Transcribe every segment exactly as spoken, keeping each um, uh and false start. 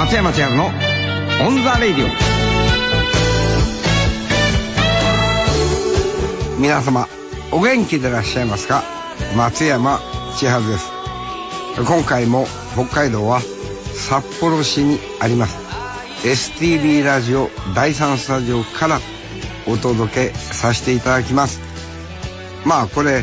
松山千春のオンザレイディオ。皆様お元気でいらっしゃいますか？松山千春です。今回も北海道は札幌市にあります エスティービー ラジオだいさんスタジオからお届けさせていただきます。まあこれ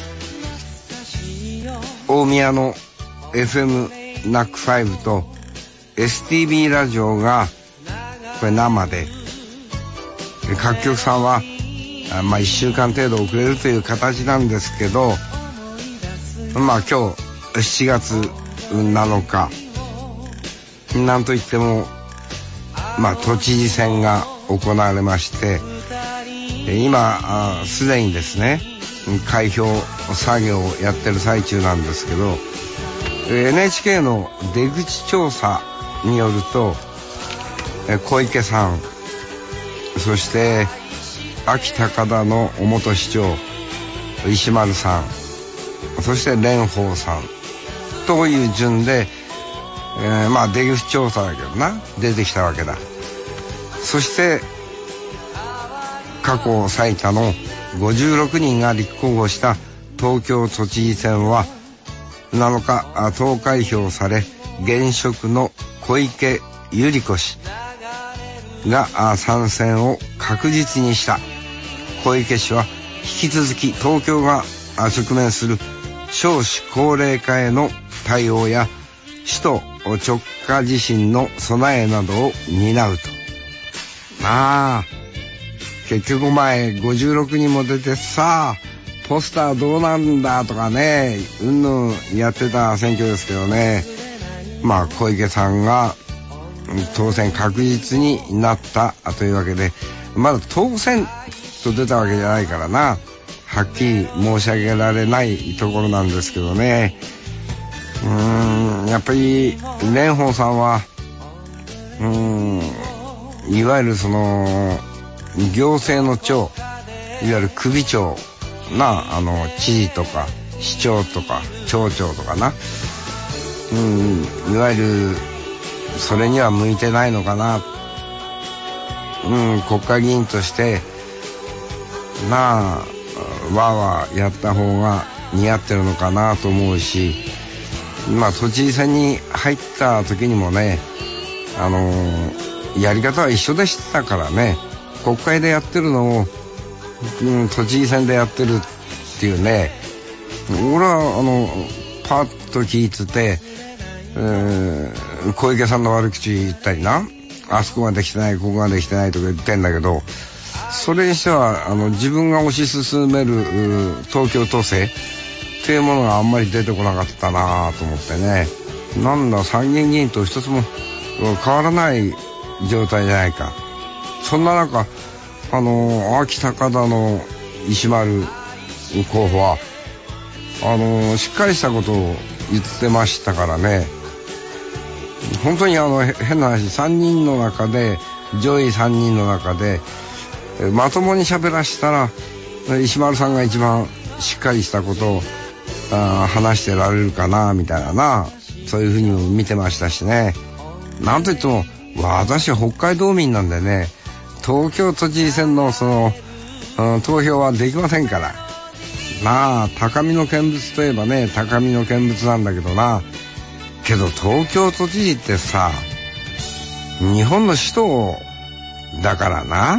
大宮の エフエム ナックファイブ と エスティービー ラジオがこれ生で、各局さんはまあいっしゅうかん程度遅れるという形なんですけど、まあ今日しちがつなのか、なんといってもまあ都知事選が行われまして、今すでにですね開票作業をやってる最中なんですけど、 エヌエイチケー の出口調査によると小池さん、そして安芸高田の元市長石丸さん、そして蓮舫さんという順で、えー、まあ出口調査だけどな出てきたわけだ。そして過去最多のごじゅうろくにんが立候補した東京都知事選はなのか投開票され、現職の小池百合子氏が参戦を確実にした。小池氏は引き続き東京が直面する少子高齢化への対応や首都直下地震の備えなどを担うと。まあ結局前ごじゅうろくにんも出てさ、ポスターどうなんだとかね、うんぬんやってた選挙ですけどね、まあ小池さんが当選確実になったというわけで、まだ当選と出たわけじゃないからな、はっきり申し上げられないところなんですけどね。うーんやっぱり蓮舫さんはうーんいわゆるその行政の長、いわゆる首長な、あの知事とか市長とか町長とかな、うんいわゆるそれには向いてないのかな。うん国会議員としてなあわーわーやった方が似合ってるのかなと思うし、まあ都知事選に入った時にもね、あのー、やり方は一緒でしたからね。国会でやってるのを、うん、都知事選でやってるっていうね。俺はあのパッと聞いてて、えー、小池さんの悪口言ったりな、あそこができてないここができてないとか言ってんだけど、それにしてはあの自分が推し進める東京都政っていうものがあんまり出てこなかったなと思ってね。なんだ参議院議員と一つも変わらない状態じゃないか。そんな中あの安芸高田の石丸候補はあのしっかりしたことを言ってましたからね。本当にあの変な話、さんにんの中で上位さんにんの中でまともに喋らしたら石丸さんが一番しっかりしたことをあ話してられるかなみたいなな、そういうふうにも見てましたしね。なんといっても私は北海道民なんでね、東京都知事選のその、うん、投票はできませんから。まあ高みの見物といえばね高みの見物なんだけどな。けど東京都知事ってさ、日本の首都だからな。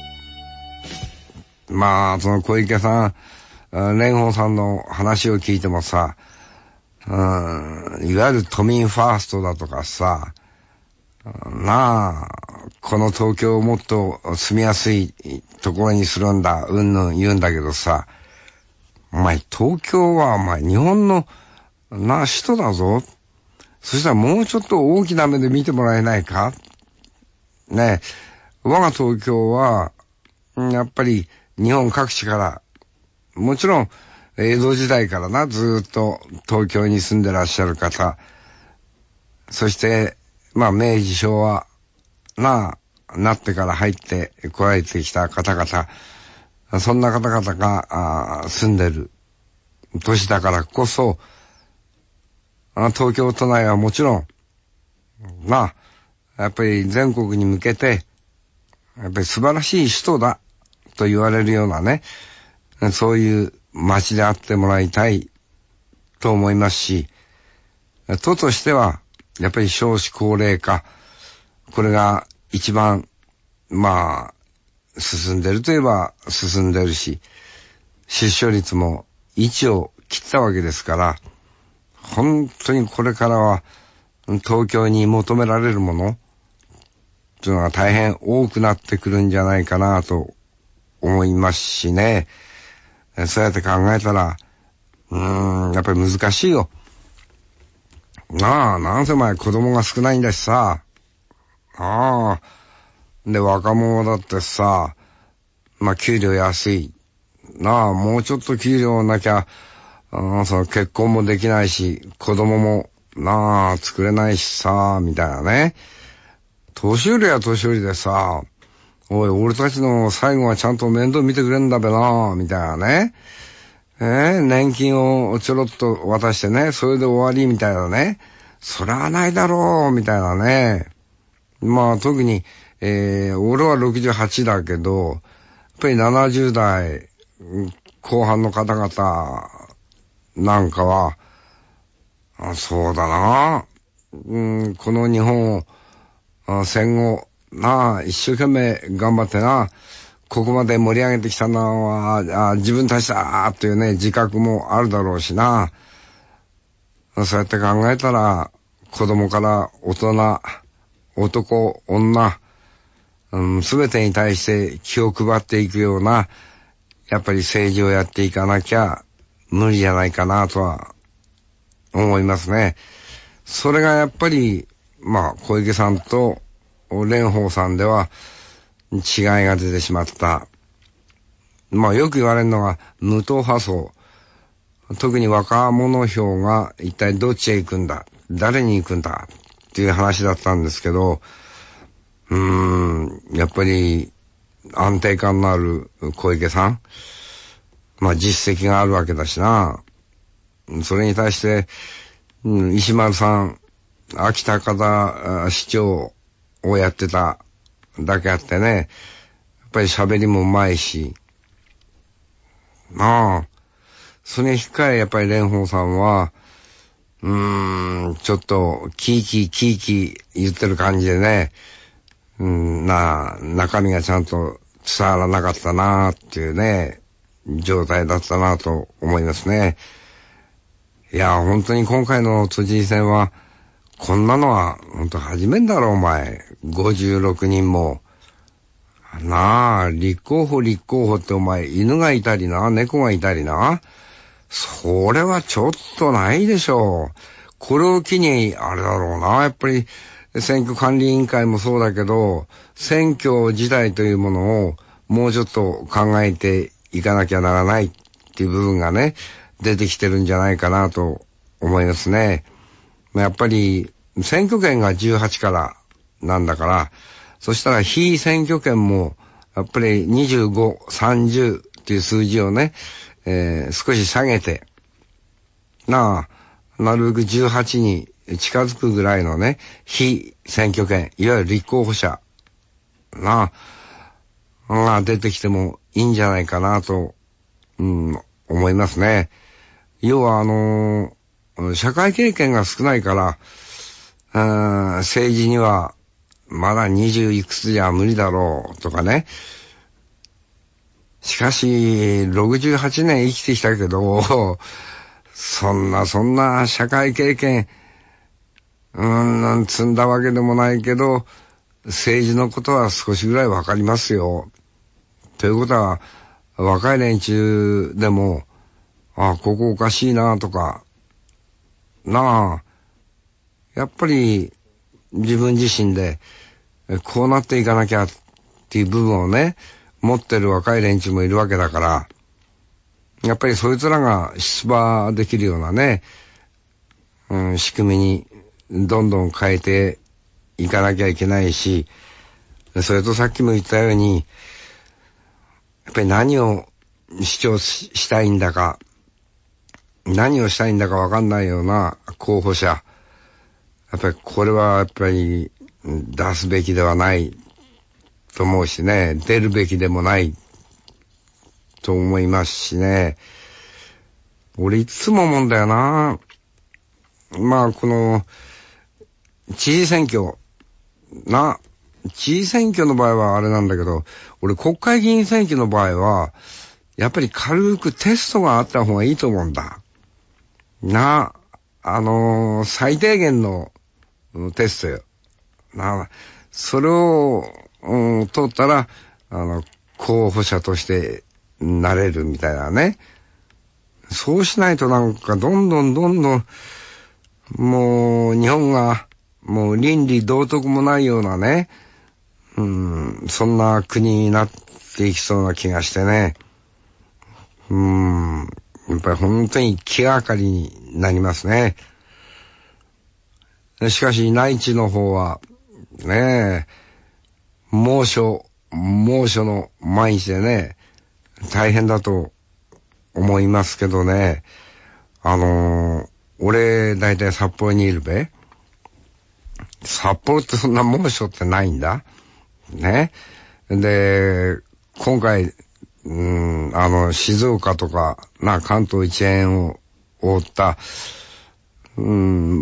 まあその小池さん蓮舫さんの話を聞いてもさ、うん、いわゆる都民ファーストだとかさ、なあこの東京をもっと住みやすいところにするんだうんぬん言うんだけどさ、お前東京はお前日本のな首都だぞ。そしたらもうちょっと大きな目で見てもらえないかね。我が東京はやっぱり日本各地から、もちろん江戸時代からなずっと東京に住んでらっしゃる方、そしてまあ明治昭和ななってから入ってこられてきた方々、そんな方々が住んでる都市だからこそ、東京都内はもちろんまやっぱり全国に向けて、やっぱり素晴らしい首都だと言われるようなね、そういう街であってもらいたいと思いますし、都としては、やっぱり少子高齢化、これが一番、まあ、進んでるといえば進んでるし、出生率もいちを切ったわけですから、本当にこれからは東京に求められるものというのが大変多くなってくるんじゃないかなと思いますしね。そうやって考えたら、うーん、やっぱり難しいよ。なあ、なんせお前子供が少ないんだしさ。ああ。で、若者だってさ、まあ、給料安い。なあ、もうちょっと給料なきゃ、あその結婚もできないし、子供も、なあ、作れないしさ、みたいなね。年寄りは年寄りでさ、おい、俺たちの最後はちゃんと面倒見てくれんだべな、みたいなね。えー、年金をちょろっと渡してね、それで終わりみたいなね。それはないだろう、みたいなね。まあ特に、えー、俺はろくじゅうはちだけど、やっぱりななじゅう代後半の方々なんかは、あ、そうだな、うん、この日本をあ戦後、なあ、一生懸命頑張ってな、ここまで盛り上げてきたのは、あ自分たちだっていうね、自覚もあるだろうしな。そうやって考えたら、子供から大人、男、女、すべ、うん、てに対して気を配っていくような、やっぱり政治をやっていかなきゃ無理じゃないかなとは思いますね。それがやっぱり、まあ、小池さんと蓮舫さんでは違いが出てしまった。まあ、よく言われるのが無党派層。特に若者票が一体どっちへ行くんだ、誰に行くんだっていう話だったんですけど、うーん、やっぱり安定感のある小池さん、まあ実績があるわけだしな。それに対して、うん、石丸さん、秋田方市長をやってただけあってね、やっぱり喋りもうまいし、まあ、それに引っ換えやっぱり蓮舫さんは、うーん、ちょっとキーキーキーキー言ってる感じでね、うん、な、中身がちゃんと伝わらなかったなっていうね、状態だったなと思いますね。いや、本当に今回の都知事選は、こんなのは本当初めんだろお前。ごじゅうろくにんも。なあ、立候補立候補ってお前、犬がいたりな、猫がいたりな。それはちょっとないでしょう。これを機に、あれだろうな、やっぱり、選挙管理委員会もそうだけど、選挙自体というものをもうちょっと考えていかなきゃならないっていう部分がね、出てきてるんじゃないかなと思いますね。やっぱり、選挙権がじゅうはちからなんだから、そしたら非選挙権も、やっぱりにじゅうご、さんじゅうっていう数字をね、えー、少し下げて、なあ、なるべくじゅうはちに近づくぐらいのね、非選挙権、いわゆる立候補者、なあ、が出てきてもいいんじゃないかなと、うん、思いますね。要はあのー、社会経験が少ないから、うん、政治にはまだにじゅういくつじゃ無理だろうとかね。しかし、ろくじゅうはちねん生きてきたけど、そんなそんな社会経験、うーん、積んだわけでもないけど、政治のことは少しぐらいわかりますよ。ということは、若い連中でも、あ、ここおかしいなとか、なあ、やっぱり自分自身でこうなっていかなきゃっていう部分をね、持ってる若い連中もいるわけだから、やっぱりそいつらが出馬できるようなね、うん、仕組みにどんどん変えていかなきゃいけないし、それとさっきも言ったように、やっぱり何を主張したいんだか、何をしたいんだかわかんないような候補者、やっぱりこれはやっぱり出すべきではないと思うしね、出るべきでもないと思いますしね。俺いつも思うんだよな。まあこの知事選挙な、知事選挙の場合はあれなんだけど、俺国会議員選挙の場合はやっぱり軽くテストがあった方がいいと思うんだな。あのー、最低限のテストよな。それを、うん、通ったらあの候補者としてなれるみたいなね。そうしないとなんかどんどんどんどんもう日本がもう倫理道徳もないようなね、うん、そんな国になっていきそうな気がしてね。うん、やっぱり本当に気がかりになりますね。しかし内地の方はね、猛暑猛暑の毎日でね、大変だと思いますけどね。あのー、俺大体札幌にいるべ。札幌ってそんな猛暑ってないんだね。で今回、うん、あの静岡とかな関東一円を覆った、うん、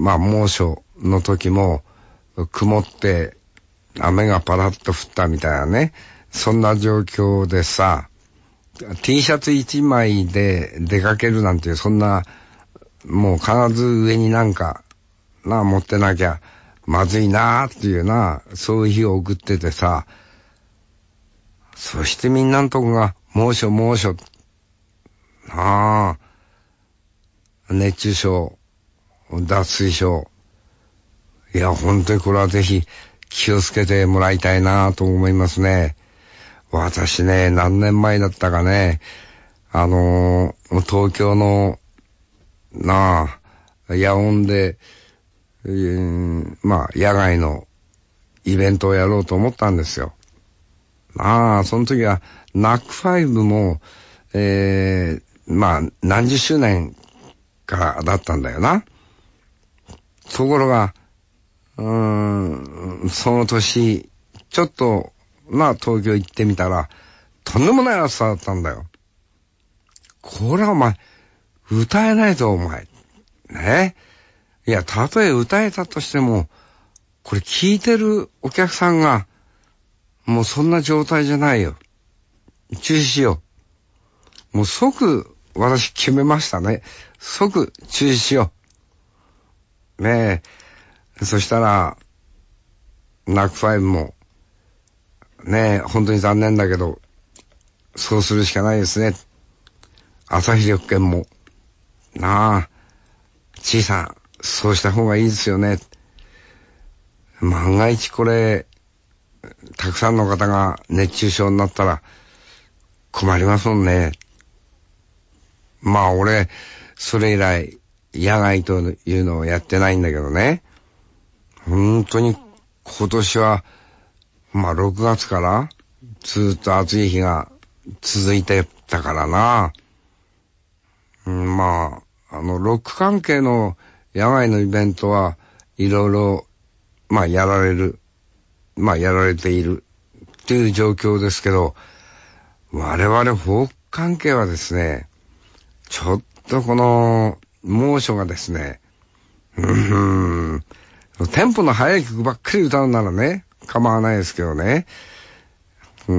まあ猛暑の時も曇って雨がパラッと降ったみたいなね、そんな状況でさ、T シャツ一枚で出かけるなんていう、そんなもう必ず上になんかな持ってなきゃまずいなーっていうな、そういう日を送っててさ、そしてみんなのとこが猛暑猛暑なあ、熱中症、脱水症、いや本当にこれはぜひ気をつけてもらいたいなと思いますね。私ね、何年前だったかね、あのー、東京のなあ野音で、えー、まあ野外のイベントをやろうと思ったんですよ。ああ、その時はナックファイブも、えー、まあ何十周年からだったんだよな。ところがうーん、その年ちょっとな東京行ってみたらとんでもない暑さだったんだよ。これはお前歌えないぞお前ね。いや、たとえ歌えたとしてもこれ聞いてるお客さんがもうそんな状態じゃないよ。中止しよう。もう即私決めましたね。即中止しよう。ねえ。そしたらナックファイブもねえ、本当に残念だけどそうするしかないですね。朝日緑券もなあ、小さんそうした方がいいですよね。万が一これたくさんの方が熱中症になったら困りますもんね。まあ俺それ以来野外というのをやってないんだけどね、本当に今年はまあろくがつからずっと暑い日が続いてたからな、うん、まああのロック関係の野外のイベントはいろいろまあやられるまあやられているっていう状況ですけど、我々フォーク関係はですね、ちょっとこの猛暑がですね、うーん、テンポの速い曲ばっかり歌うならね構わないですけどね、うん、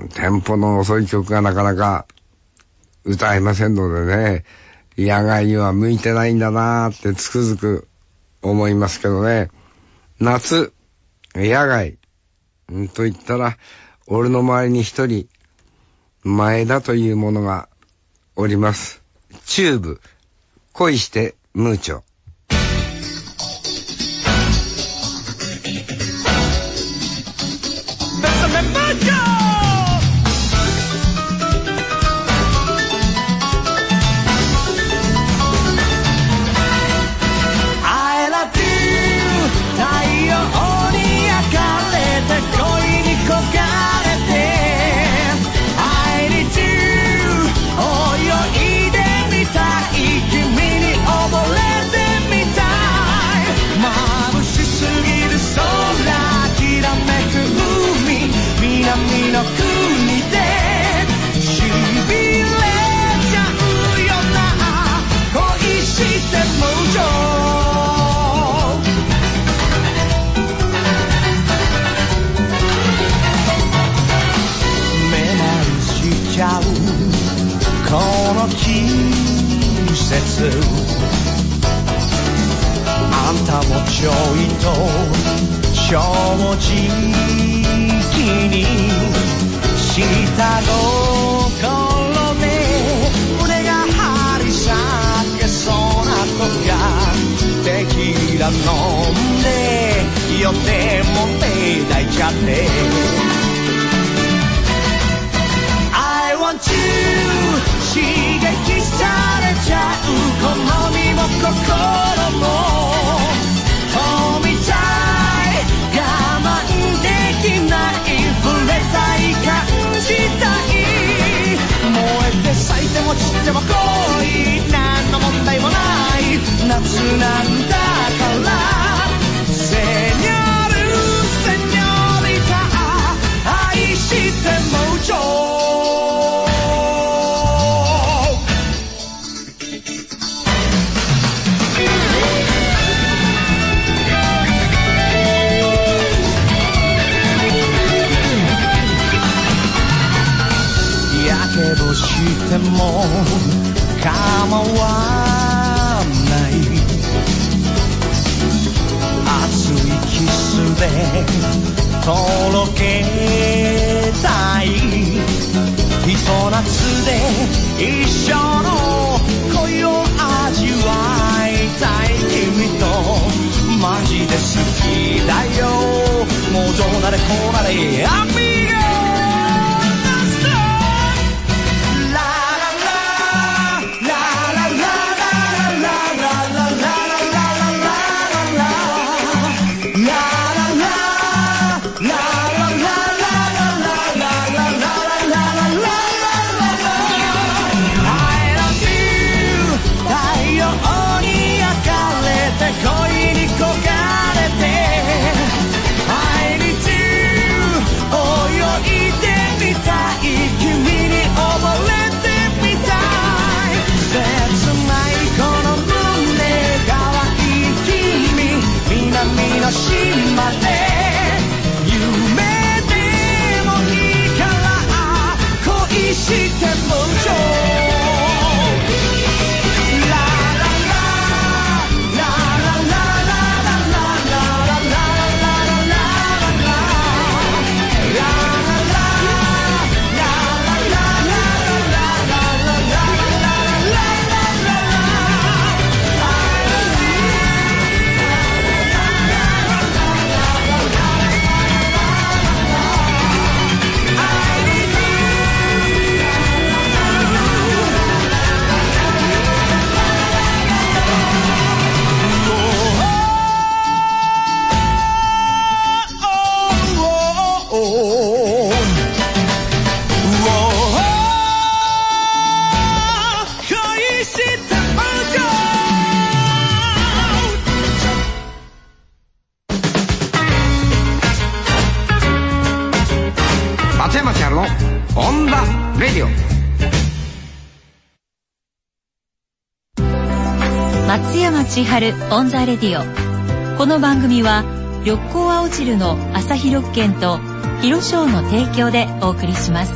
テンポの遅い曲がなかなか歌えませんのでね、野外には向いてないんだなーってつくづく思いますけどね。夏野外、うん、と言ったら俺の周りに一人前田というものがおります。チューブ恋してムーチョ。 泳いでみたい君に溺れて節あんたもちょいと正直にした心で胸が張り裂けそうなとかテキーラ飲んで酔ってもって抱いちゃって I want you 刺激されちゃうこの身も心も富みたい我慢できない触れたい感じたい燃えて咲いても散っても恋何の問題もない夏なんだからセニョルセニョリタ愛してもちょやけどしても構わない熱いキスでとろけたいひと夏で一生の恋を味わいたい君とマジで好きだよもうどうなれこうなれアミゴ島で夢でもいいから恋してもちょララララララララララ松山千春のオンダレディオ。 松山千春オンダレディオ。この番組は緑光青汁の朝日緑券と広商の提供でお送りします。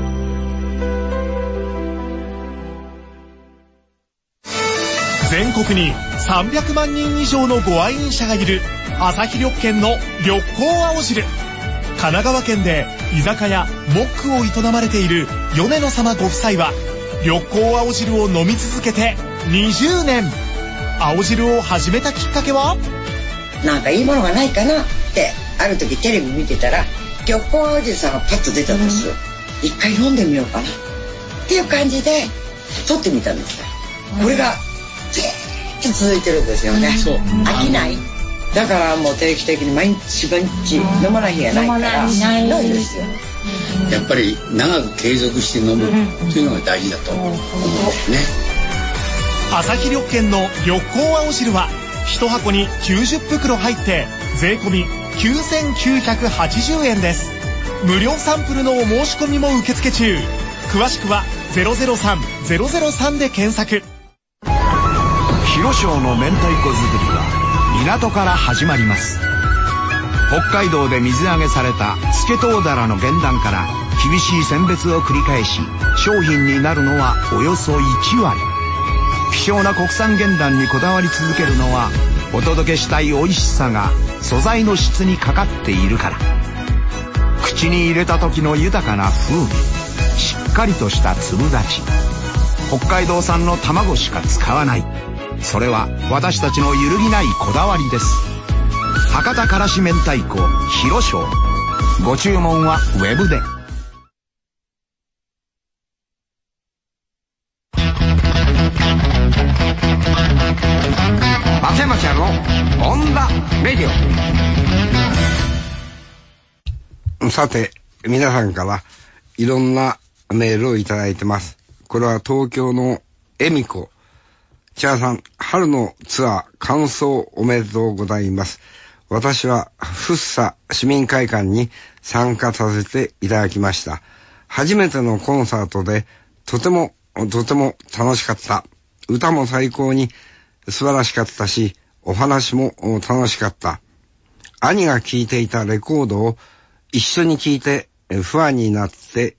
全国にさんびゃくまんにん以上のご愛飲者がいる朝日緑券の緑光青汁。神奈川県で居酒屋モックを営まれている米野様ご夫妻は緑光青汁を飲み続けてにじゅうねん。青汁を始めたきっかけは、 なんかいいものがないかなってある時テレビ見てたら緑光青汁さんがパッと出たんです、うん、一回飲んでみようかなっていう感じで撮ってみたんですよ、うん、これがずっと続いてるんですよね、うん、そう飽きない。だからもう定期的に毎日毎日飲まない日がないからないですよ。 やっぱり長く継続して飲むというのが大事だと思うんですね。 朝日緑券の緑光青汁は一箱にきゅうじゅっぷくろ入って税込みきゅうせんきゅうひゃくはちじゅうえんです。無料サンプルのお申し込みも受付中。詳しくはゼロゼロさん ゼロゼロさんで検索。 広商の明太子作りは港から始まります。北海道で水揚げされたスケトウダラの原卵から厳しい選別を繰り返し商品になるのはおよそいちわり。 希少な国産原卵にこだわり続けるのは、お届けしたい美味しさが素材の質にかかっているから。口に入れた時の豊かな風味、しっかりとした粒立ち、北海道産の卵しか使わない。それは私たちの揺るぎないこだわりです。博多からし明太子広翔。ご注文はウェブで。 松山千春のオンダレディオ。さて、皆さんからいろんなメールをいただいてます。これは東京の恵美子。千春さん、春のツアー完走おめでとうございます。私は福生市民会館に参加させていただきました。初めてのコンサートでとてもとても楽しかった。歌も最高に素晴らしかったし、お話も楽しかった。兄が聴いていたレコードを一緒に聴いてファンになって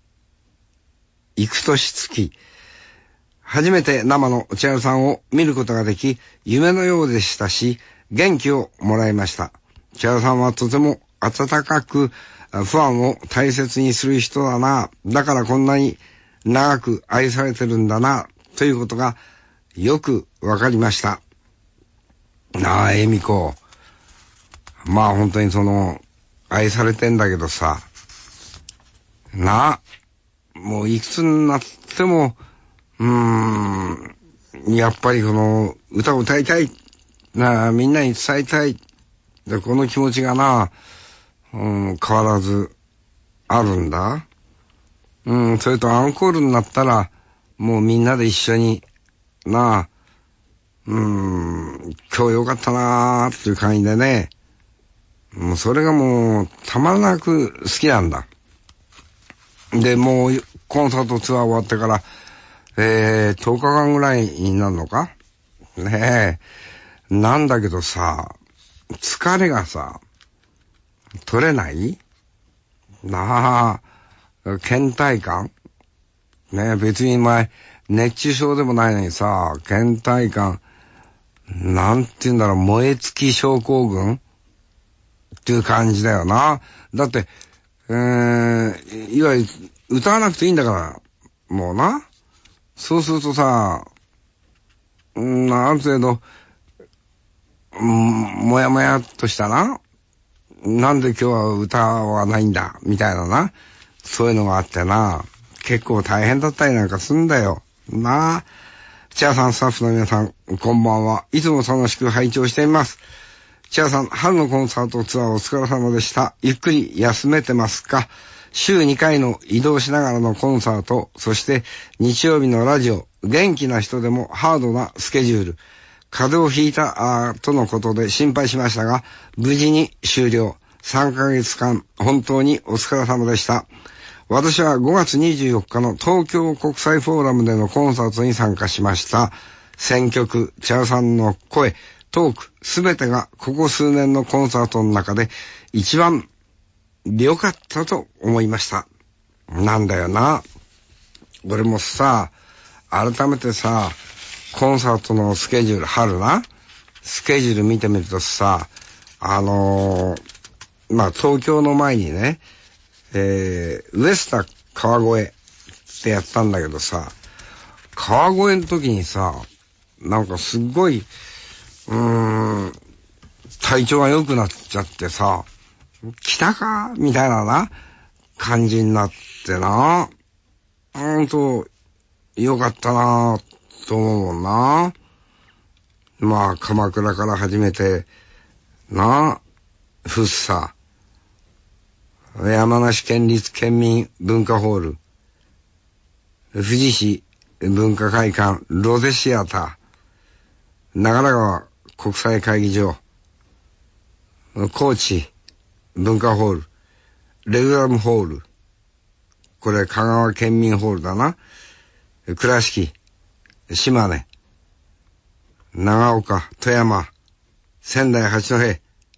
幾年月。初めて生の千春さんを見ることができ、夢のようでしたし、元気をもらいました。千春さんはとても温かくファンを大切にする人だな。だからこんなに長く愛されてるんだな、ということがよくわかりました。なあ、恵美子。まあ本当にその、愛されてんだけどさ、なあ、もういくつになっても、うーん、やっぱりこの歌を歌いたい。なあ、みんなに伝えたい。で、この気持ちがな、うん、変わらずあるんだ。うん、それとアンコールになったら、もうみんなで一緒に、なあ、うーん、今日よかったなーっていう感じでね、もうそれがもうたまらなく好きなんだ。で、もうコンサートツアー終わってから、えー、とおかかんぐらいになるのかねえ。なんだけどさ、疲れがさ、取れないなあ、倦怠感ねえ、別に前、熱中症でもないのにさ、倦怠感、なんて言うんだろう、燃え尽き症候群っていう感じだよな。だって、えー、いわゆる歌わなくていいんだから、もうな。そうするとさ、うん、ある程度、うん、もやもやっとしたな。なんで今日は歌はないんだ、みたいなな。そういうのがあってな。結構大変だったりなんかすんだよ。なあ。千春さん、スタッフの皆さん、こんばんは。いつも楽しく拝聴しています。千春さん、春のコンサートツアーお疲れ様でした。ゆっくり休めてますか？週にかいの移動しながらのコンサート、そして日曜日のラジオ、元気な人でもハードなスケジュール。風邪をひいたあとのことで心配しましたが、無事に終了。さんかげつかん、本当にお疲れ様でした。私はごがつにじゅうよっかの東京国際フォーラムでのコンサートに参加しました。選曲、千春さんの声、トーク、すべてがここ数年のコンサートの中で一番良かったと思いました。なんだよな。俺もさ、改めてさ、コンサートのスケジュール、春な、スケジュール見てみるとさ、あのー、まあ、東京の前にね、えー、ウエスタ川越ってやったんだけどさ、川越の時にさ、なんかすっごい、うーん、体調が良くなっちゃってさ、来たかみたいなな、感じになってな。ほんと、良かったなと思うもんな。まあ、鎌倉から始めて、な、福生、山梨県立県民文化ホール、富士市文化会館ロゼシアター、長良川国際会議場、高知文化ホール、レグラムホール、これ香川県民ホールだな、倉敷、島根、長岡、富山、仙台八戸、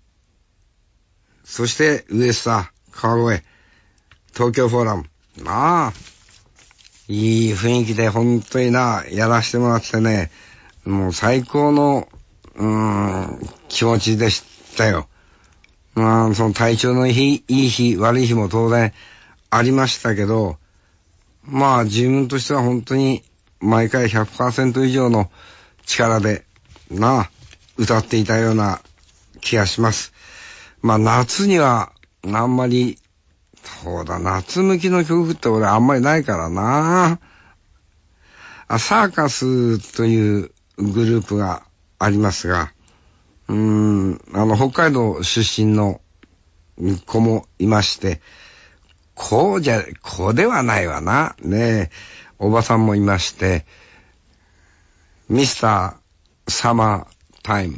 そしてウエスタ、川越、東京フォーラム。なあ。 いい雰囲気で本当にな、やらせてもらってね、もう最高の、うーん、気持ちでしたよ。まあ、その体調のいい、いい日、悪い日も当然ありましたけど、まあ自分としては本当に毎回 ひゃくパーセント 以上の力で、な、歌っていたような気がします。まあ夏にはあんまり、そうだ、夏向きの曲って俺あんまりないからな。あ、サーカスというグループがありますが、うーん、あの、北海道出身の子もいまして、こうじゃ、こうではないわな。ねえ、おばさんもいまして、ミスターサマータイム。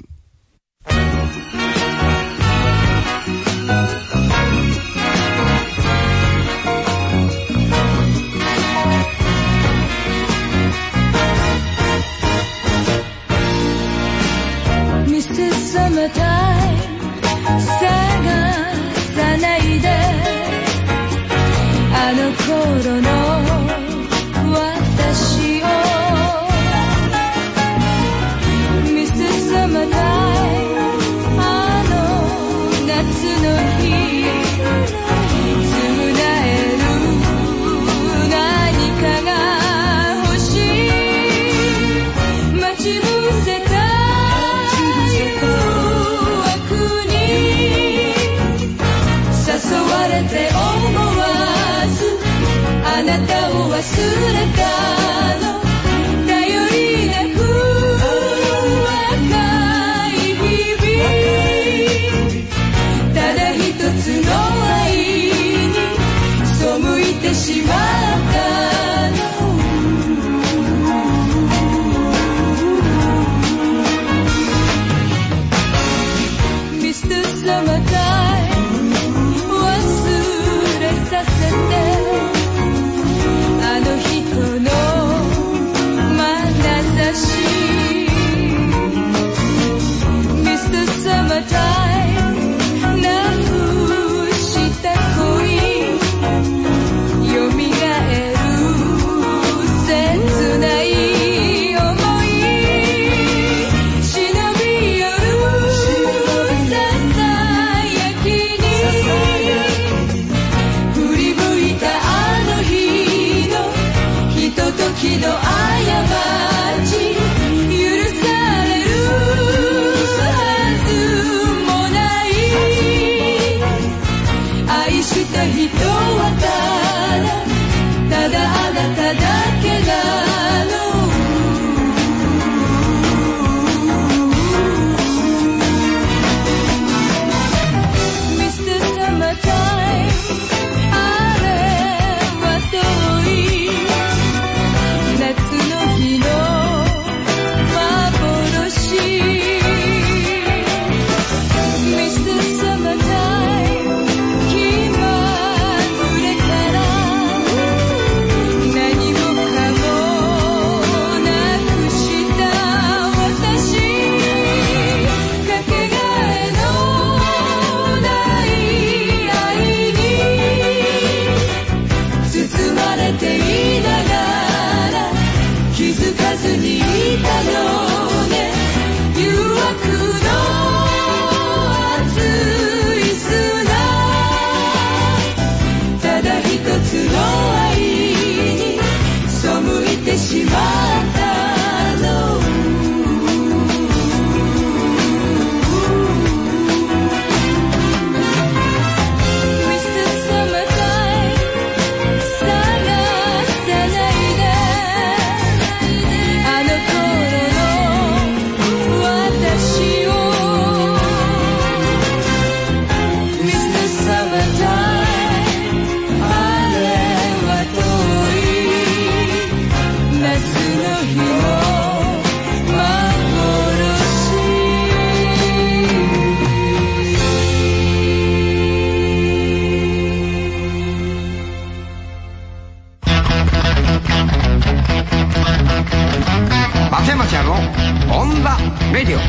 あの頃の私を ミスター Summertime あの夏の日償える何かが欲しい待ち伏せた誘惑に誘われて思わあなたを忘れたの頼りなく若い日々ただ一つの愛に背いてしまったのミスター Summertime 忘れさせてあの人の眼差し ミスター Summertime なくした恋よみがえる切ない想い忍び寄るささやきに振り向いたあの日ひとときの過ち許されるはずもない愛した人はただただあなただけなのミスター Summertime あれは遠い夏の日の幻 ミスター Summertime 気まぐれから何もかもなくした私かけがえのない愛に包まれていながら気づかずにいたのね誘惑の熱い砂ただ一つの愛に背いてしまったのミスター Summertime 探さないであの頃の私を ミスター Summertime あれは遠い夏の日の松山ちゃんのオンザレディオ。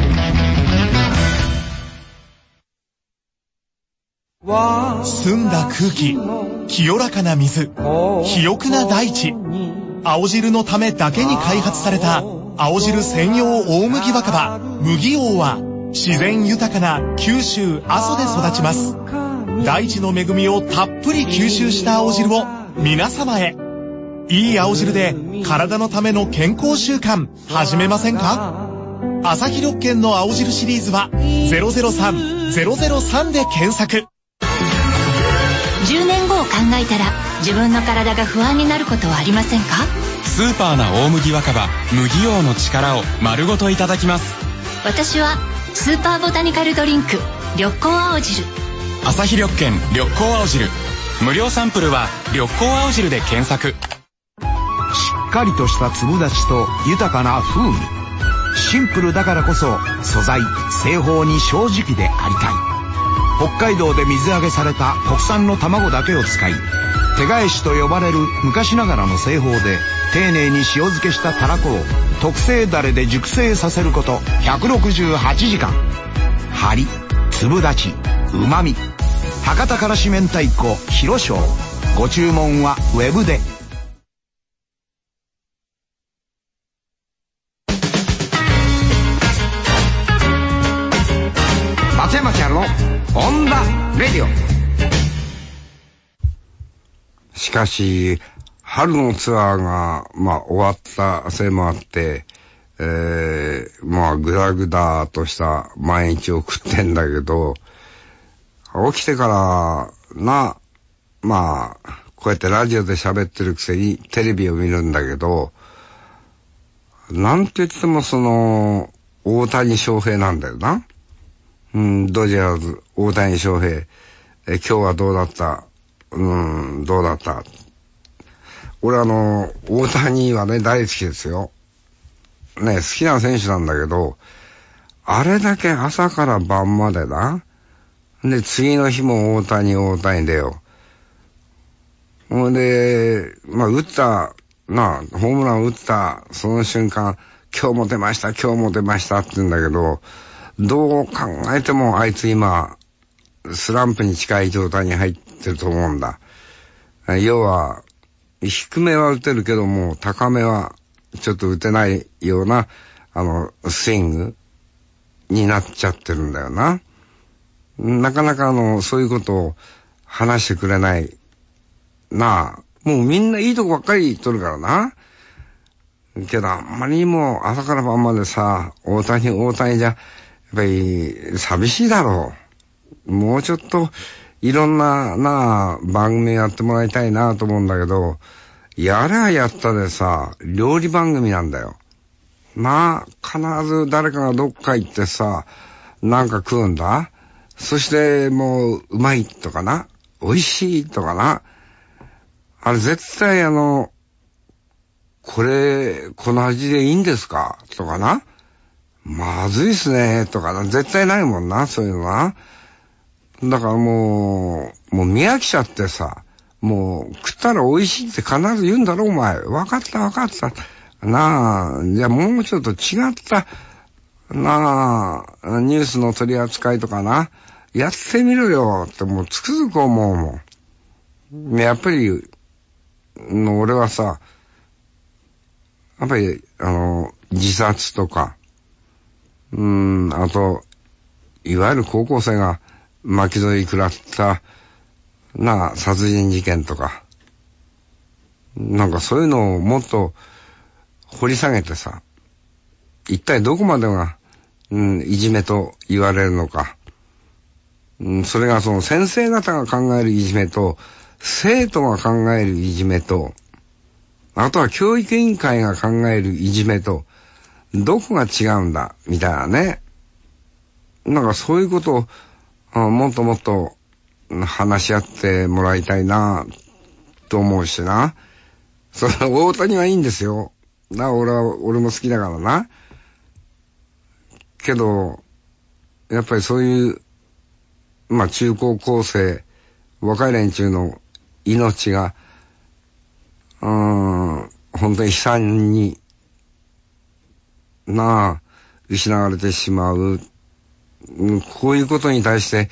澄んだ空気、清らかな水、肥沃な大地。 青汁のためだけに開発された青汁専用大麦若葉麦王は自然豊かな九州阿蘇で育ちます。大地の恵みをたっぷり吸収した青汁を皆様へ。いい青汁で体のための健康習慣始めませんか？朝日緑健の青汁シリーズはゼロゼロさんゼロゼロさんで検索。 じゅうねんごを考えたら自分の体が不安になることはありませんか？ スーパーな大麦若葉麦王の力を丸ごといただきます。 私はスーパーボタニカルドリンク緑光青汁。 朝日緑健緑光青汁、無料サンプルは緑光青汁で検索。 しっかりとした粒立ちと豊かな風味、シンプルだからこそ素材製法に正直でありたい。北海道で水揚げされた国産の卵だけを使い、手返しと呼ばれる昔ながらの製法で丁寧に塩漬けしたたらこを特製ダレで熟成させることひゃくろくじゅうはちじかん。張り、粒立ち、うまみ、博多からし明太子広翔。ご注文はウェブで。 松山ちゃんのオンダレディオ。しかし春のツアーがまあ終わったせいもあって、えー、まあグダグダとした毎日を送ってんだけど、起きてからな、まあこうやってラジオで喋ってるくせにテレビを見るんだけど、なんて言ってもその大谷翔平なんだよな。うん、ドジャース大谷翔平、え今日はどうだった、うんどうだった。俺あの大谷はね大好きですよね、好きな選手なんだけど、あれだけ朝から晩までな、で次の日も大谷大谷だよ。ほんでまあ打ったな、ホームラン打ったその瞬間、今日も出ました今日も出ましたって言うんだけど、どう考えてもあいつ今スランプに近い状態に入ってると思うんだ。要は低めは打てるけども高めはちょっと打てないようなあのスイングになっちゃってるんだよな。なかなかあのそういうことを話してくれないなあ。もうみんないいとこばっかり言っとるからな。けどあんまりにも朝から晩までさ、大谷大谷じゃやっぱり寂しいだろう。もうちょっといろんなな番組やってもらいたいなと思うんだけど、やれはやったでさ、料理番組なんだよ。まあ必ず誰かがどっか行ってさ、なんか食うんだ。そしてもううまいとかな、美味しいとかな、あれ絶対あのこれこの味でいいんですかとかな、まずいっすねとかな、絶対ないもんな、そういうのな。だからもうもう見飽きちゃってさ、もう食ったら美味しいって必ず言うんだろお前。分かった分かったなあ。じゃあもうちょっと違ったなあニュースの取り扱いとかな、やってみろよってもうつくづく思うもん。やっぱり俺はさ、やっぱりあの自殺とか、うーんあといわゆる高校生が巻き添え食らったなあ殺人事件とか、なんかそういうのをもっと掘り下げてさ、一体どこまでが、うん、いじめと言われるのか、うん、それがその先生方が考えるいじめと生徒が考えるいじめと、あとは教育委員会が考えるいじめとどこが違うんだみたいなね。なんかそういうことをもっともっと話し合ってもらいたいなと思うしな。その大谷はいいんですよな、俺は俺も好きだからな。けどやっぱりそういうまあ中高校生若い連中の命がうーん本当に悲惨になあ失われてしまう、こういうことに対して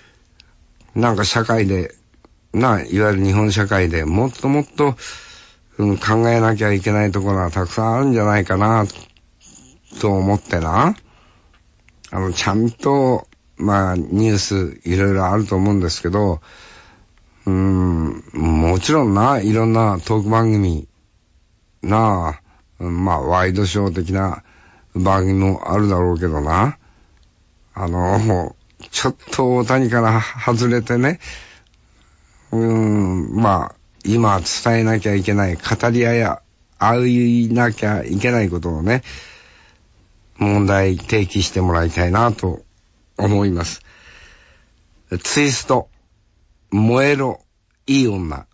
なんか社会でな、いわゆる日本社会でもっともっとうん、考えなきゃいけないところはたくさんあるんじゃないかなと思ってな。あの、ちゃんと、まあ、ニュースいろいろあると思うんですけど、うーん、もちろんな、いろんなトーク番組なあ、まあ、ワイドショー的な番組もあるだろうけどな。あの、ちょっと大谷から外れてね、うーん、まあ、今伝えなきゃいけない、語り合いや、合いなきゃいけないことをね、問題提起してもらいたいなと思います。ツイスト、燃えろ、いい女。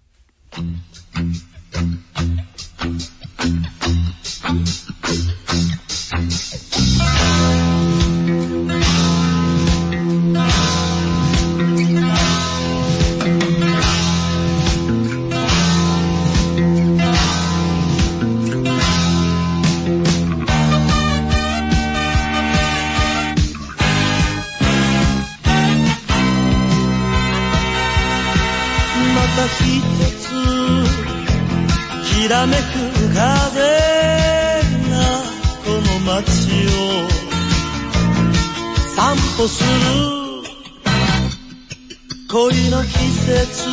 きらめく風がこの街を散歩する恋の季節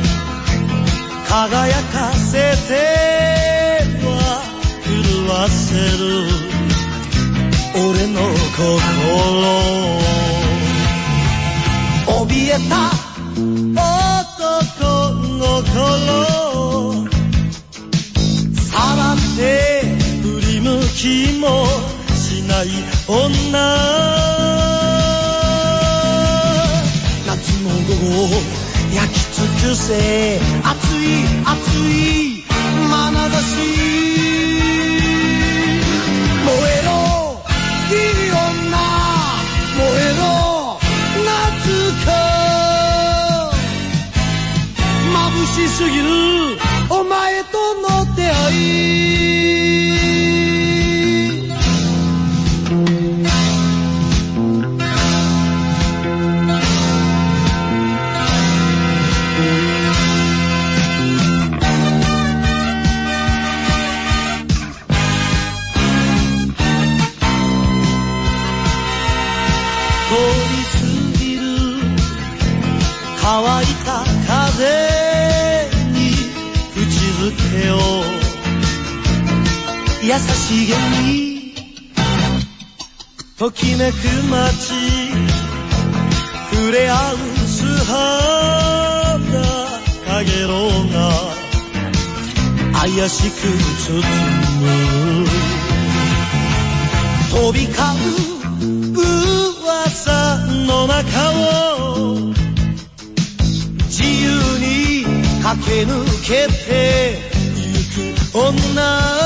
輝かせては狂わせる俺の心怯えた男の心さらって振り向きもしない女夏の午後焼き尽くせ熱い熱い眼差し燃えろいい女燃えろ夏か眩しすぎるお前との出会い通り過ぎる乾いた風に口づけを優しげにときめく街触れ合う素肌かげろうが怪しく包む飛び交う噂の中を自由に駆け抜けてゆく女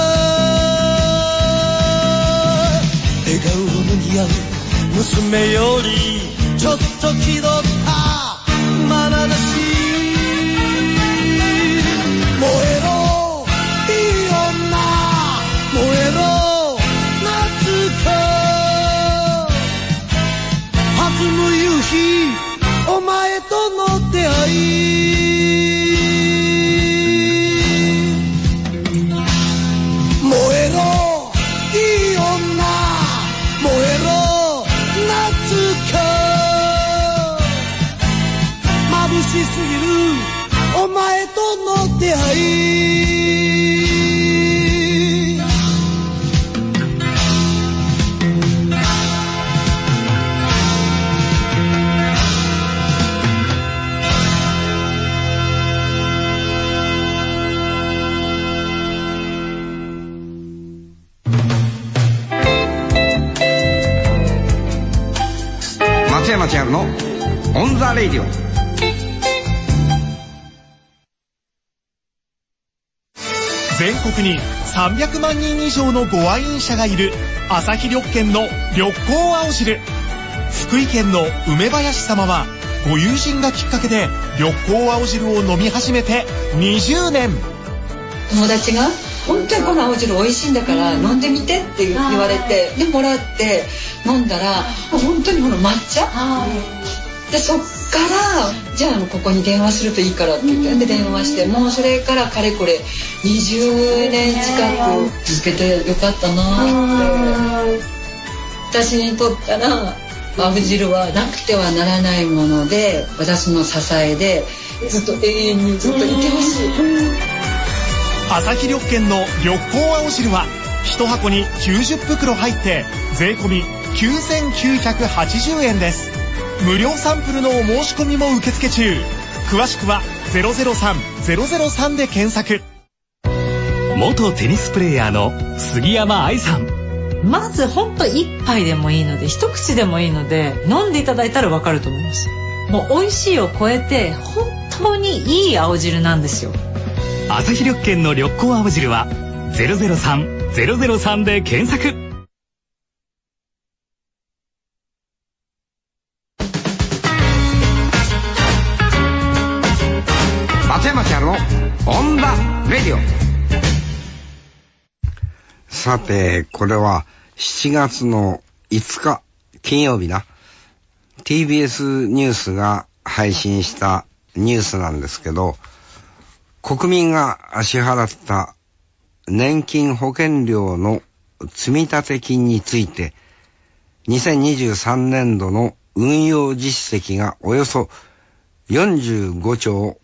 笑顔の似合う娘よりちょっと気取った眼差し燃えろいい女燃えろ夏か弾む夕日お前との出会い燃えろいい女燃えろ夏か眩しすぎるお前との出会い松山千春のオンザレディオ。 全国にさんびゃくまんにん以上のご愛飲者がいるアサヒ緑券の緑光青汁。福井県の梅林様はご友人がきっかけで緑光青汁を飲み始めてにじゅうねん。 友達が本当にこの青汁美味しいんだから飲んでみてって言われてでもらって飲んだら本当にこの抹茶でそっからじゃあここに電話するといいからって言って電話して、もうそれからかれこれにじゅうねん近く続けてよかったなって。私にとったら青汁はなくてはならないもので、私の支えでずっと永遠にずっといてほしい。 朝日緑券の緑光青汁は一箱にきゅうじゅっ袋入って税込みきゅうせんきゅうひゃくはちじゅうえんです。無料サンプルのお申し込みも受付中。詳しくはゼロゼロさん ゼロゼロさんで検索。 元テニスプレーヤーの杉山愛さん。 まずほんと一杯でもいいので、一口でもいいので飲んでいただいたらわかると思います。もう美味しいを超えて本当にいい青汁なんですよ。 朝日緑券の緑光青汁はゼロゼロさん ゼロゼロさんで検索。 松山千春のオンダレディオ。さて、これはしちがつのいつか金曜日な ティービーエス ニュースが配信したニュースなんですけど、国民が支払った年金保険料の積立金についてにせんにじゅうさんねんどの運用実績がおよそよんじゅうごちょ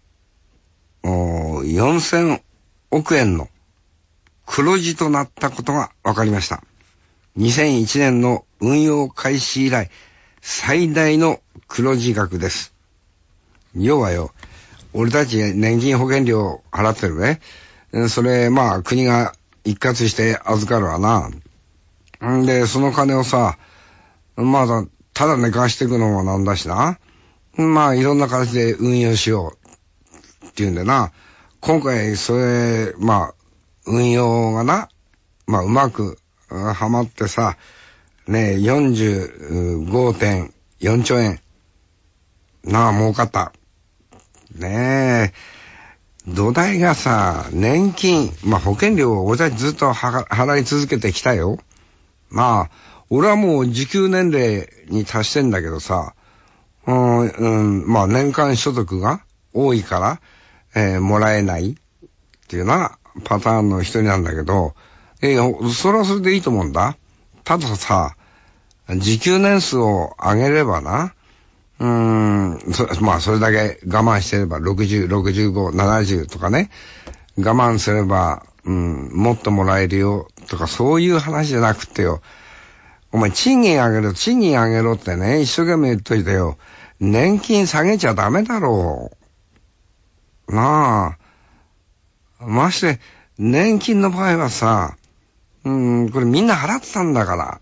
うよんせんおくえんの黒字となったことが分かりました。にせんいちねんの運用開始以来最大の黒字額です。要はよ、俺たち年金保険料払ってるね。それまあ国が一括して預かるわな。んでその金をさ、まだただ寝かしていくのもなんだしな。まあいろんな形で運用しようっていうんでな。今回それまあ運用がな、まあうまくはまってさ、ね、よんじゅうごてんよんちょうえんなあ儲かった。ねえ、土台がさ、年金、まあ保険料を俺たちずっと払い続けてきたよ。まあ、俺はもう受給年齢に達してんだけどさ、うん、うん、まあ年間所得が多いから、えー、もらえないっていうなパターンの一人なんだけど、えー、それはそれでいいと思うんだ。たださ、受給年数を上げればな、うーん、そまあそれだけ我慢してればろくじゅう、ろくじゅうご、ななじゅうとかね、我慢すれば、うん、もっともらえるよとかそういう話じゃなくてよ、お前賃金上げろ、賃金上げろってね、一生懸命言っといてよ、年金下げちゃダメだろう。なあ。まして、年金の場合はさ、うん、これみんな払ってたんだから。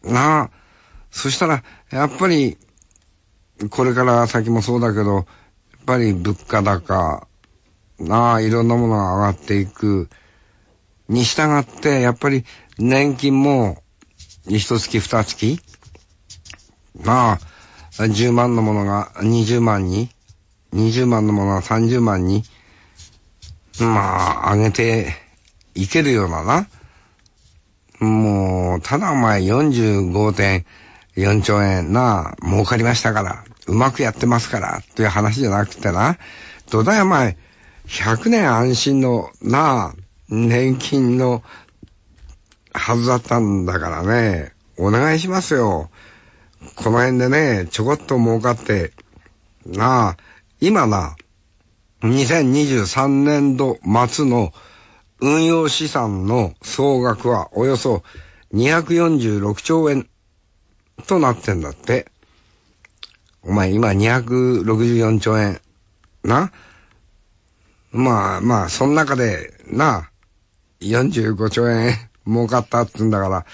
なあ。そしたら、やっぱり、これから先もそうだけど、やっぱり物価高、なあ、いろんなものが上がっていくに従って、やっぱり年金も一月二月、なあ、じゅうまんのものがにじゅうまんに、にじゅうまんのものがさんじゅうまんに、まあ、上げていけるようなな。もう、ただお前 よんじゅうごてんよんちょうえんな、儲かりましたから、うまくやってますから、という話じゃなくてな、どだいお前、ひゃくねん安心のな、年金のはずだったんだからね、お願いしますよ。この辺でね、ちょこっと儲かって、なあ、今な、にせんにじゅうさんねんど末の運用資産の総額はおよそにひゃくよんじゅうろくちょうえんとなってんだって。お前今にひゃくろくじゅうよんちょうえんな。まあまあその中でなよんじゅうごちょうえん儲かったって言うんだから、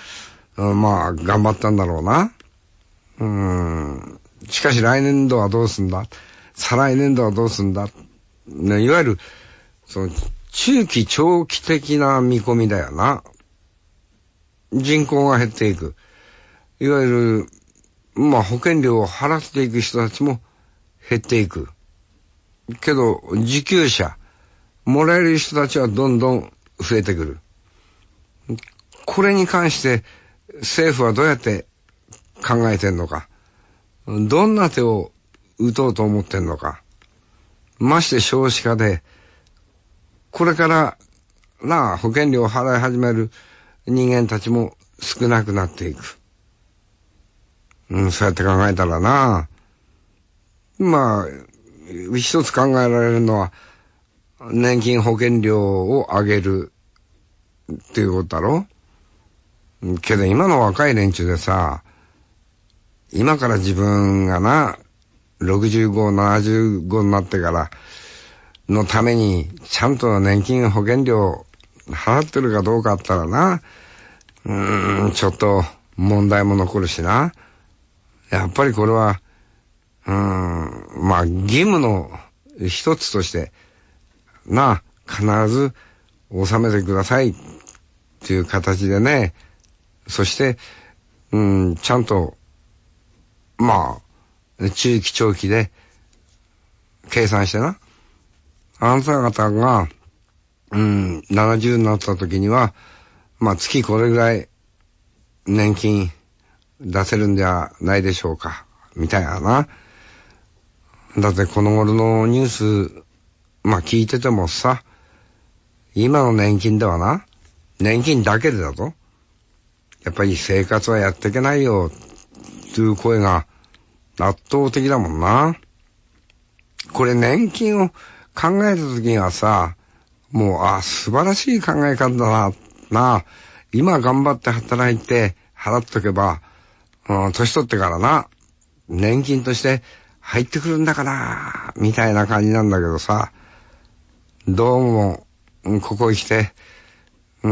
うん、まあ頑張ったんだろうな。うーん。しかし来年度はどうすんだ、再来年度はどうすんだ、ね、いわゆるその中期長期的な見込みだよな。人口が減っていく。いわゆる、まあ保険料を払っていく人たちも減っていく。けど、受給者、もらえる人たちはどんどん増えてくる。これに関して政府はどうやって考えてんのか。 どんな手を打とうと思ってんのか。まして少子化で、これからなあ保険料を払い始める人間たちも少なくなっていく。うん、そうやって考えたらな、まあ、一つ考えられるのは、年金保険料を上げるっていうことだろ。けど今の若い連中でさ、今から自分がな、ろくじゅうご、ななじゅうごになってからのために、ちゃんと年金保険料払ってるかどうかあったらな、うーん、ちょっと問題も残るしな。やっぱりこれは、うーん、まあ義務の一つとして、な、必ず納めてくださいっていう形でね、そして、うん、ちゃんと、まあ、中期長期で計算してな、あなた方が、うん、ななじゅうになった時には、まあ月これぐらい年金出せるんじゃないでしょうか、みたいなな。だってこの頃のニュース、まあ聞いててもさ、今の年金ではな、年金だけでだと、やっぱり生活はやっていけないよ、という声が圧倒的だもんな。これ年金を考えた時にはさ、もう、あ、素晴らしい考え方だな、な、今頑張って働いて払っとけば、うん、年取ってからな、年金として入ってくるんだから、みたいな感じなんだけどさ、どうも、ここへ来て、うん、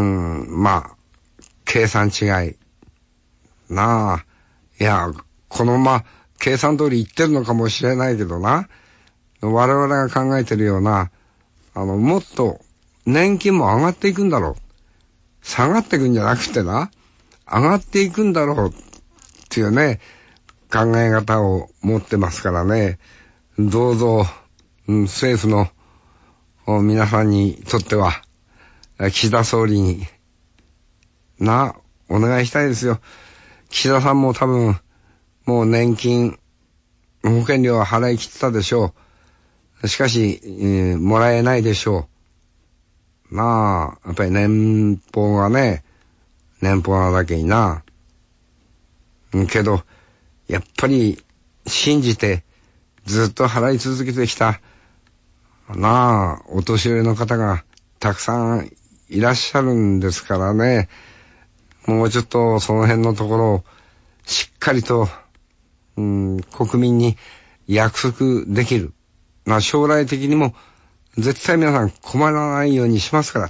まあ、計算違い。なあ、いや、このまま計算通り言ってるのかもしれないけどな、我々が考えてるような、あの、もっと年金も上がっていくんだろう。下がっていくんじゃなくてな、上がっていくんだろうっていうね、考え方を持ってますからね、どうぞ、うん、政府の皆さんにとっては、岸田総理に、な、お願いしたいですよ。岸田さんも多分、もう年金、保険料は払い切ったでしょう。しかし、えー、もらえないでしょう。まあ、やっぱり年俸がね、年俸なだけにな。けど、やっぱり、信じて、ずっと払い続けてきた、なあ、お年寄りの方がたくさんいらっしゃるんですからね。もうちょっとその辺のところをしっかりと、うん、国民に約束できる。まあ将来的にも絶対皆さん困らないようにしますから。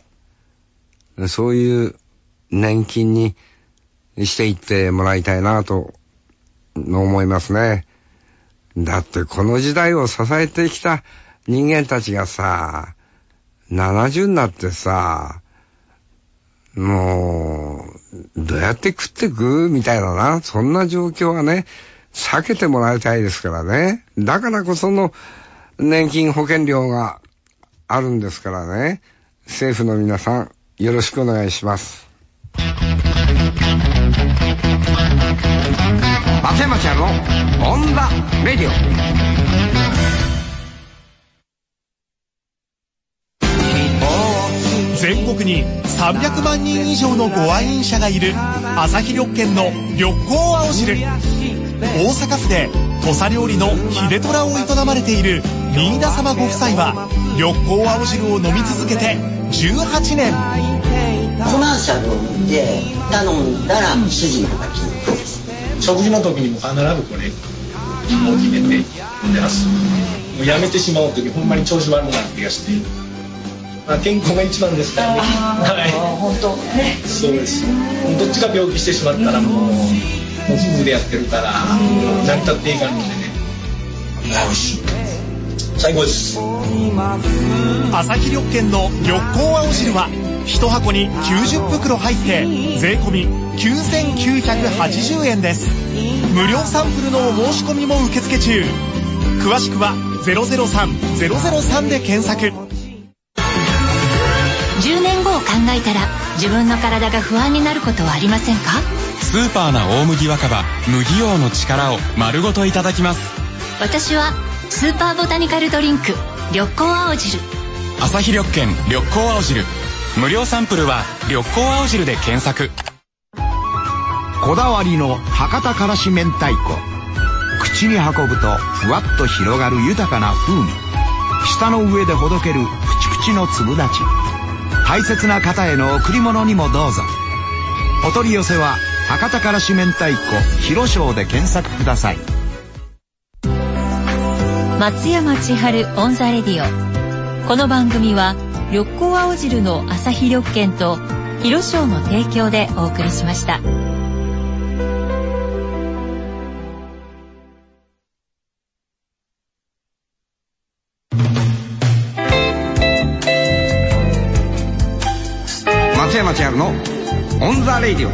そういう年金にしていってもらいたいなと思いますね。だってこの時代を支えてきた人間たちがさ、ななじゅうになってさ、もう、どうやって食ってくみたいなな、そんな状況はね、避けてもらいたいですからね。だからこその年金保険料があるんですからね。政府の皆さん、よろしくお願いします。 松山ちゃんのオンザレディオ。 全国にさんびゃくまんにん以上のご愛飲者がいる朝日緑券の緑光青汁。大阪府で土佐料理の秀虎を営まれている新田様ご夫妻は緑光青汁を飲み続けてじゅうはちねん。 コマーシャルを見て頼んだら主人が気に入ったです。 食事の時にも必ずこれを決めて飲んでます。もうやめてしまう時ほんまに調子悪くなる気がして、まあ、健康が一番ですからね。はい、 本当ね。 そうです。どっちが病気してしまったらもう、もう夫婦でやってるから成り立っていかんのでね。美味しい。最高です。 朝日緑券の緑光青汁は一箱にきゅうじゅっぷくろ入って税込みきゅうせんきゅうひゃくはちじゅうえんです。無料サンプルのお申し込みも受付中。詳しくはゼロゼロさん ゼロゼロさんで検索。 じゅうねんごを考えたら自分の体が不安になることはありませんか？ スーパーな大麦若葉麦王の力を丸ごといただきます。 私はスーパーボタニカルドリンク緑光青汁。 アサヒ緑健緑光青汁、無料サンプルは緑光青汁で検索。 こだわりの博多からし明太子。口に運ぶとふわっと広がる豊かな風味。舌の上でほどけるプチプチの粒立ち。大切な方への贈り物にもどうぞ。お取り寄せは博多からし明太子広商で検索ください。 松山千春オンザレディオ。この番組は緑光青汁のアサヒ緑健と広商の提供でお送りしました。 松山千春のオンザレディオ。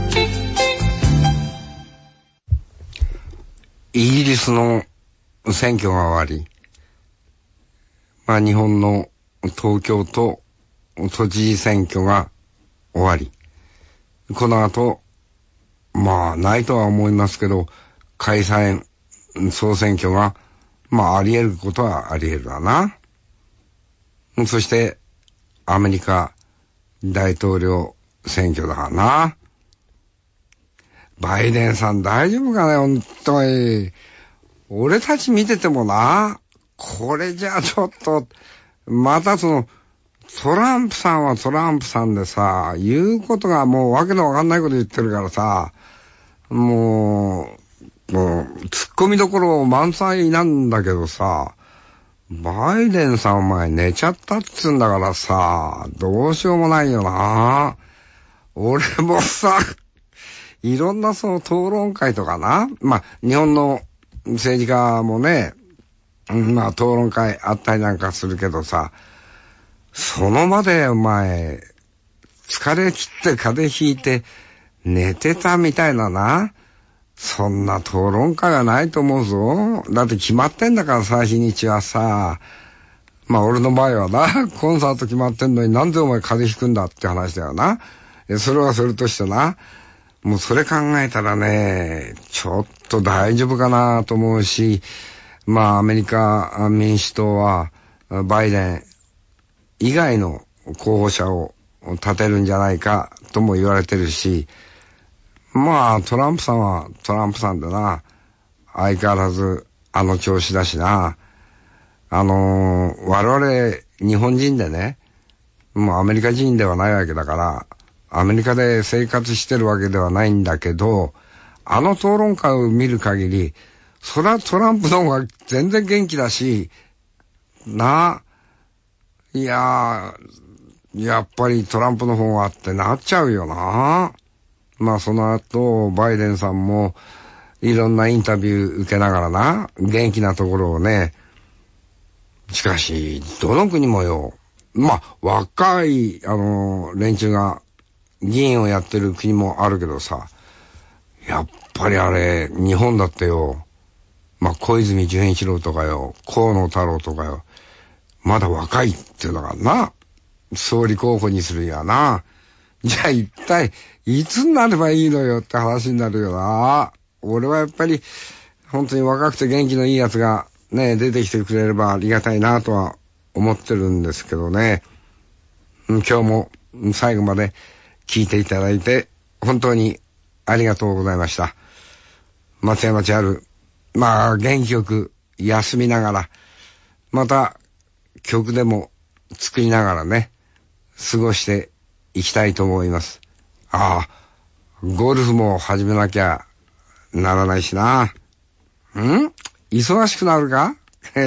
イギリスの選挙が終わり、まあ日本の東京都都知事選挙が終わり、この後、まあないとは思いますけど、解散総選挙が、まああり得ることはあり得るわな。そして、アメリカ大統領選挙だからな。バイデンさん大丈夫かね、本当に。俺たち見ててもな、これじゃあちょっと、またその、トランプさんはトランプさんでさ、言うことがもうわけのわかんないこと言ってるからさ、もう、もう、突っ込みどころ満載なんだけどさ、バイデンさんお前寝ちゃったっつうんだからさ、どうしようもないよな。俺もさ、いろんなその討論会とかな、まあ、日本の政治家もね、まあ討論会あったりなんかするけどさ、その場でお前、疲れ切って風邪ひいて寝てたみたいなな、そんな討論会はないと思うぞ。だって決まってんだからさ、日にちはさ。まあ俺の場合はな、コンサート決まってんのになんでお前風邪ひくんだって話だよな。それはそれとしてな、もうそれ考えたらね、ちょっと大丈夫かなと思うし、まあアメリカ民主党はバイデン以外の候補者を立てるんじゃないかとも言われてるし、まあトランプさんはトランプさんでな、相変わらずあの調子だしな。あのー、我々日本人でね、もうアメリカ人ではないわけだから、アメリカで生活してるわけではないんだけど、あの討論会を見る限り、そりゃトランプの方が全然元気だし、なあ、いやー、やっぱりトランプの方がってなっちゃうよな。まあその後、バイデンさんもいろんなインタビュー受けながらな、元気なところをね、しかし、どの国もよ、まあ若い、あの、連中が議員をやってる国もあるけどさ、やっぱりあれ、日本だってよ、まあ小泉純一郎とかよ、河野太郎とかよ、まだ若いっていうのがな、総理候補にするにはな、じゃあ一体いつになればいいのよって話になるよな。俺はやっぱり本当に若くて元気のいいやつがね、出てきてくれればありがたいなとは思ってるんですけどね。今日も最後まで聞いていただいて本当にありがとうございました。松山千春、まあ元気よく休みながら、また曲でも作りながらね、過ごしていきたいと思います。ああ、ゴルフも始めなきゃならないしな。ん？忙しくなるか？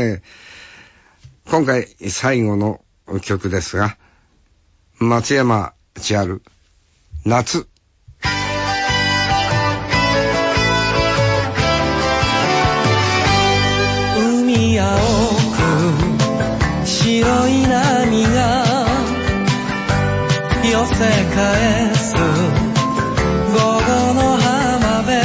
今回最後の曲ですが、松山千春、夏。 海青く白い波が寄せ返す午後の浜辺、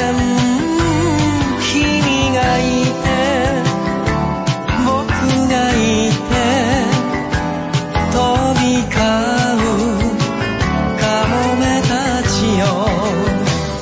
君がいて僕がいて飛び交うカモメたちよ、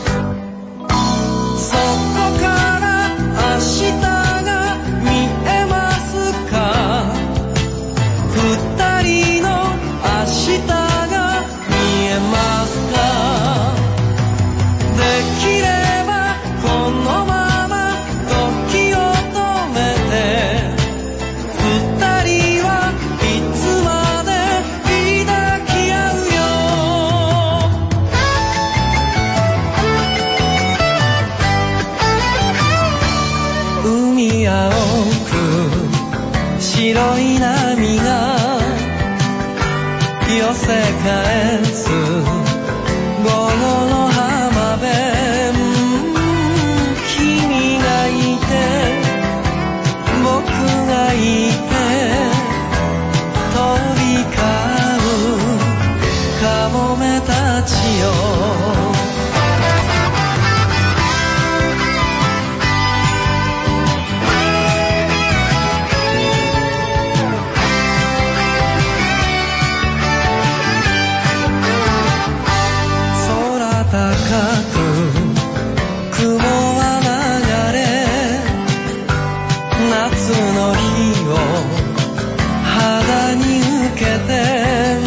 せ返す午後の浜辺、君がいて僕がいて飛び交うカモメたちよ。雲は流れ夏の日を肌に受けて、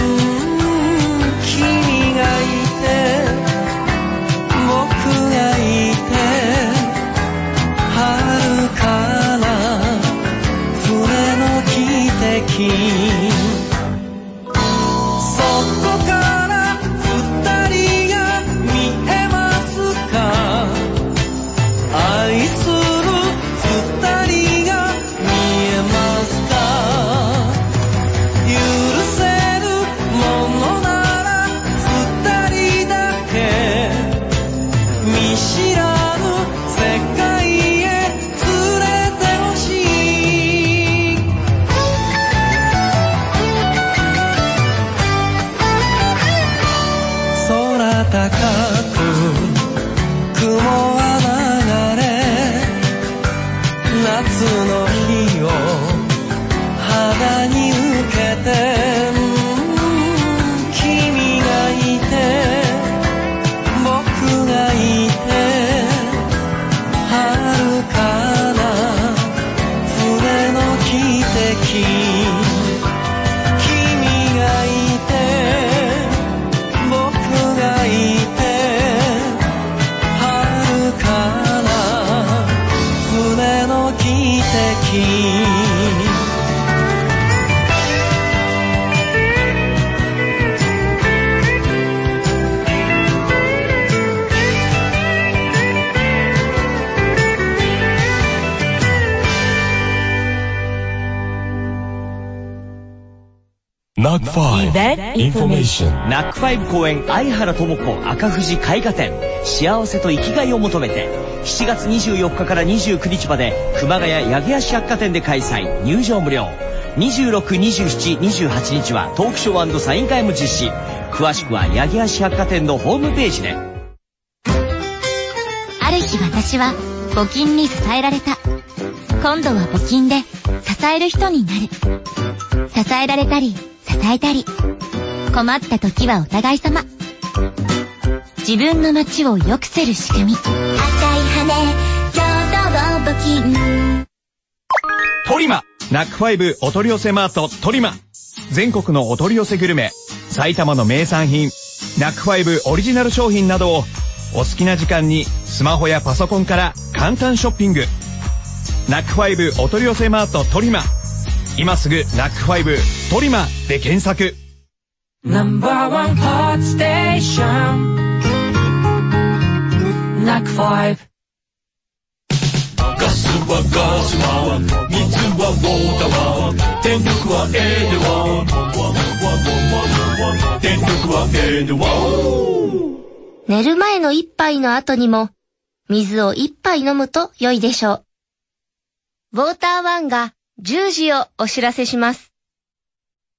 君がいて僕がいて遥かな船の汽笛、 ナックファイブ インフォメーション。 ナックファイブ公演相原智子赤富士絵画展、幸せと生きがいを求めてしちがつにじゅうよっかからにじゅうくにちまで熊谷八木橋百貨店で開催。入場無料。にじゅうろく、にじゅうしち、にじゅうはちにちはトークショー&サイン会も実施。詳しくは八木橋百貨店のホームページで。 ある日私は募金に支えられた。今度は募金で支える人になる。支えられたり支えたり、困った時はお互い様。自分の街を良くする仕組み。赤い羽共同募金。 トリマナックファイブお取り寄せマートトリマ。全国のお取り寄せグルメ、埼玉の名産品、ナックファイブオリジナル商品などをお好きな時間にスマホやパソコンから簡単ショッピング。ナックファイブお取り寄せマートトリマ。今すぐナックファイブトリマで検索。 ナンバーワンハーツステーションナックファイブ。 ガスはガスは水はウォーターは電力はエネワ電力はエネワ。 寝る前の一杯の後にも水を一杯飲むと良いでしょう。ウォーターワンがじゅうじをお知らせします。